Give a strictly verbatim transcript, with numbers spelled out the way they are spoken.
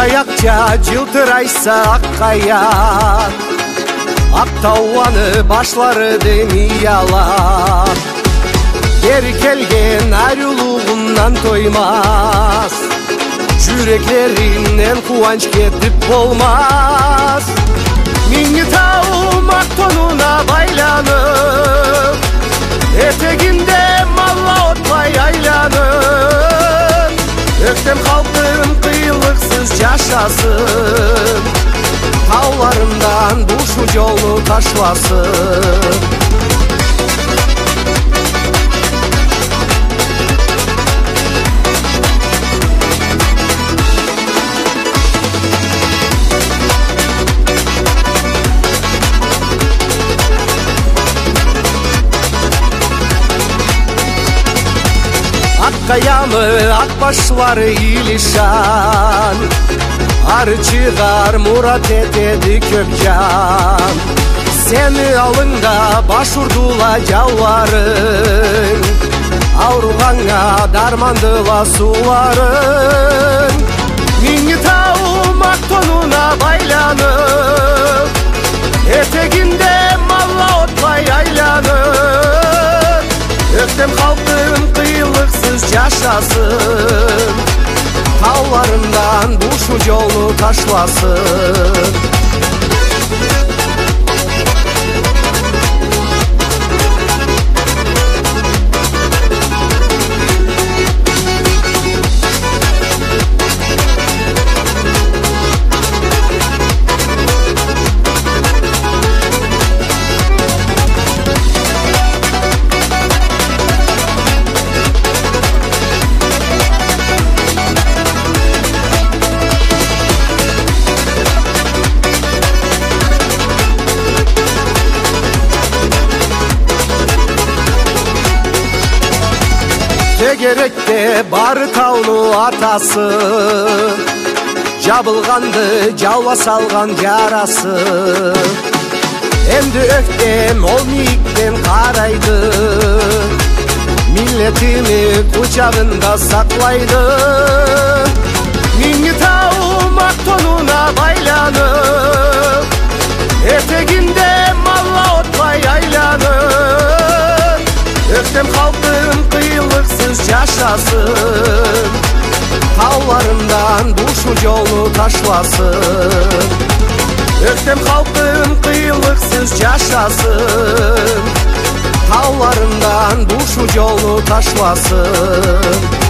Ак-аяқша жылтырайса ақ-қайақ, Ақ-тауаны башлары деми алат. Бері келген арюлуғынан тоймас, Жүректерінен қуанч кетіп болмас. Меңі тауым ақ-тонуна байланып, Етегінде малла отпай айланып, Өктем халқым қиылықсыз жашасын, Тауларымдан бұшу жолы ташласын. Ақ-қаямы ақ-башлары илишан, Ары чығар мұрат етеді көп жан. Сені алыңда баш ұрдула жауларың, Ауруғаңа дармандыла суларың. Меңі тауым ақ-тонуна байланып, Етегінде малла отпай айланып, Өктем халқым қиылықсыз жашасын, Тауларымдан бұшу жолы ташласын. Тегеректе бары таулы атасы, Жабылғанды жаула салған жарасы. Әмді өктем ол миіктен қарайды, Миллетіні құчағында сақлайды. Меңі тауым ақ-тонуна байланып, Етегінде малла отпай айланып, Өктем халқым қиылықсыз жашасын, Тауларымдан бұшу жолы ташласын. Өктем халқым қиылықсыз жашасын, Тауларымдан бұшу жолы ташласын.